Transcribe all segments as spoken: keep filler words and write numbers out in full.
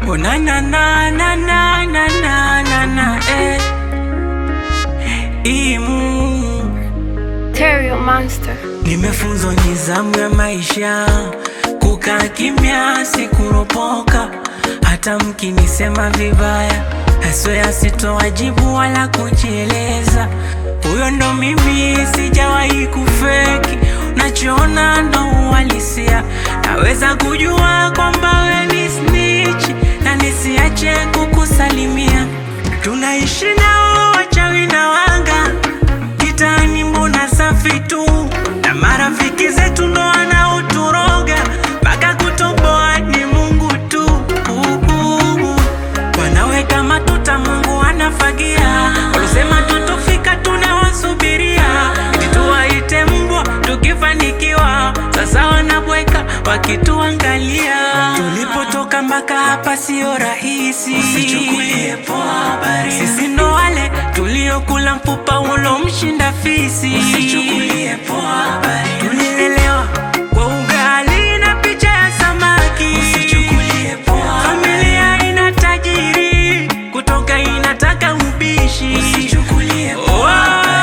Oh na na na na na na na na na eh. Imu Terrio Monster. Nimefunzwa nizamu ya maisha, kukaa kimya si kuropoka. Hata mkinisema vibaya, haswea sitowajibu wala kujieleza. Huyo ndo mimi, sijawahi kufeki. Unachoona ndo uhalisia. Naweza kujua kwamba we ni snitch na nisiache kukusalimia. Tunaishi nao wachawi na wanga, kitani mbona safi tu. Na marafiki zetu ndo wanaoturoga, mpaka kutoboa ni Mungu tu. uh, uh, uh. Wanaweka matuta, Mungu anafagia. Walisema tutofika, tunawasubiria eti tuwaite mbwa tukifanikiwa. Sasa wanabweka wakituangalia. Tulipotoka mpaka hapa sio rahisi, usichukulie poa habari. Sisi ndo wale tuliokula mfupa ulo mshinda fisi, usichukulie poa habari. Tulilelewa kwa ugali na picha ya samaki, usichukulie poa. Familia ina tajiri, kutoka inataka ubishi, usichukulie poa habari.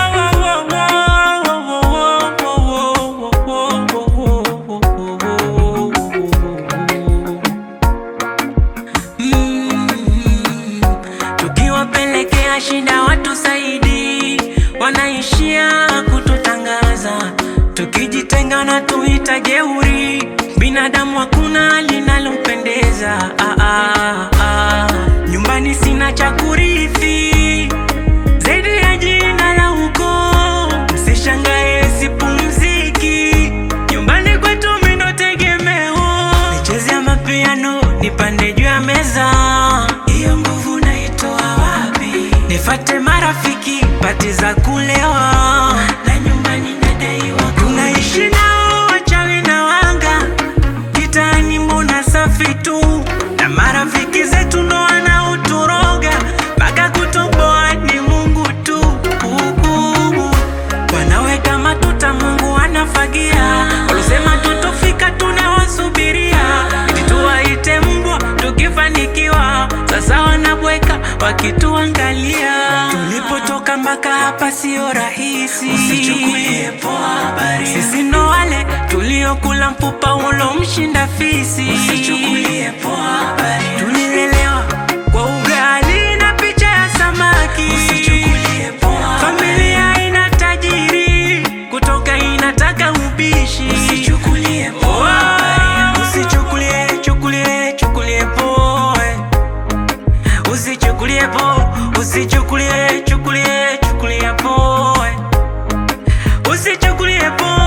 Tukiwapelekea shida watu saidi, wanaishia kututangaza. Tukijitenga na tuita jeuri, binadamu hakuna linalompendeza. ah, ah, ah. Nyumbani sina cha kurithi zaidi ya jina la ukoo. Msishangae sipumziki, nyumbani kwetu mimi ndo tegemeo. Nicheze mapiano, nipande juu ya meza, hiyo nguvu naitoa wapi? Nifate marafiki, pati za kulewa, na nyumbani nadaiwa. Tunaishi nao wachawi na wanga, kitani mbona safi tu. Na marafiki zetu ndo wanaoturoga, mpaka kutoboa ni Mungu tu. uh, uh, uh. Wanaweka matuta, Mungu anafagia. Walisema tutofika, tunawasubiria eti tuwaite mbwa tukifanikiwa. Sasa wanabweka wakituangalia. Tulipotoka mpaka hapa sio rahisi, usichukulie poa habari. Sisi ndo wale tuliokula mfupa ulo mshinda fisi, usichukulie poa habari. Tulilelewa kwa ugali na picha ya samaki, usichukulie poa. Familia ina tajiri, kutoka inataka ubishi, usichukulie poa habari. Usichukulie, chukulie, chukulie poa. Usichukulie poa, usichukulie, chukulie, chukulie poa. Usichukulie poa.